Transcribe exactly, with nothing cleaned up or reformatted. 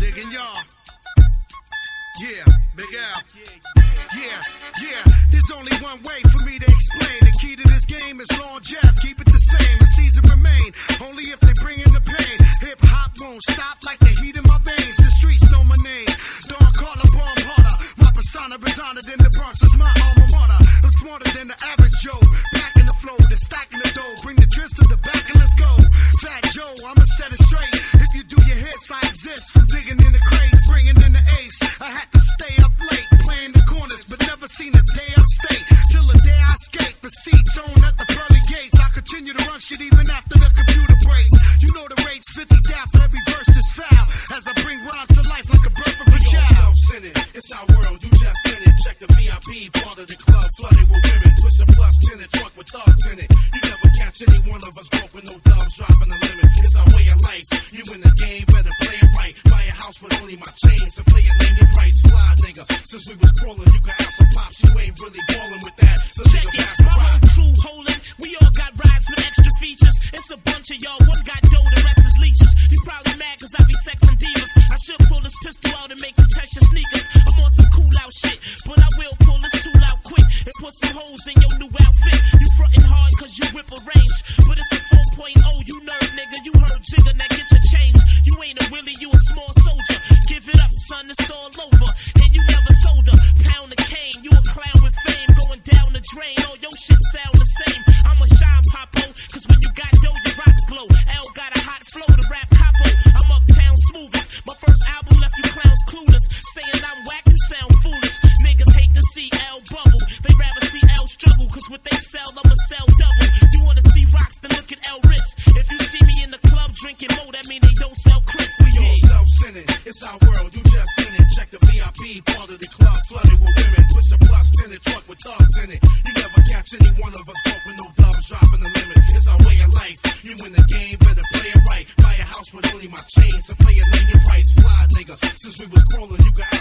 digging y'all. Yeah, Big Al. Yeah, yeah, there's only one way for me to explain. The key to this game is long Jeff, keep it the same. The season remain, only if they bring in the pain. Hip hop won't stop like the heat in my veins. The streets know my name, Don Carla Bomb Harder. My persona is honored in the Bronx is my alma mater. I'm smarter than the average Joe. Back in the flow, the stacking the dough. Bring the tris to the back and let's go. Fat Joe, I'ma set it straight. If you do your hits, I exist. From digging in the crates, bringing in the ace. I had to stay up late, playing the corners, but never seen a day upstate. Till the day I escape, the seats on at the pearly gates. I continue to run shit even after the computer breaks. You know the rates, fifty down for every verse that's foul. As I bring rhymes to life like a birth of a child. Self-centered, it's our world, you just in it. Check the V I P part of the club, flooded with women. Push a plus ten, a truck with thugs in it. You never catch any one of us broke with no dubs, driving the limit. It's our way of life. You in the game, better play it right. Buy a house with only my chains and play a name your price. Fly nigga, since we was crawling, you can have some pops. You ain't really ballin' with that. So check nigga, it, pass the my ride. whole crew holding. We all got rides with extra features. It's a bunch of y'all. One got dough, the rest is leeches. You probably mad cause I be sexing divas. I should pull this pistol out and make you touch your sneakers. I'm on some cool out shit, but I will pull this tool out quick and put some holes in your new outfit. You frontin' hard cause you whip a range, but it's a four point oh. You nerd nigga, you heard Jigga, now get your change. You ain't a Willie, you a small soldier. Give it up, son, it's all over. And you never sold a pound of cane. You a clown with fame, going down the drain. All your shit sound the same. I'm a shine popo, cause when you got dough, your rocks glow. L got a hot flow to rap capo. I'm uptown smoothest. My first album left you clowns clueless. Saying I'm whack, you sound foolish. Niggas hate to see L bubble. They rather see L struggle, cause what they sell, I'ma sell double. You wanna see rocks, then look at L wrist. If you see me in the club drinking mo, that mean they don't sell Chris. We all self-centered, it's our world, you just in it. Check the V I P part of the club, flooded with women. Push a plus ten, a truck with thugs in it. You never catch any one of us broke with no dubs, driving the limit. It's our way of life. You in the game, better play it right. Buy a house with only my chains and play a name your price. Fly nigga, since we was crawling, you can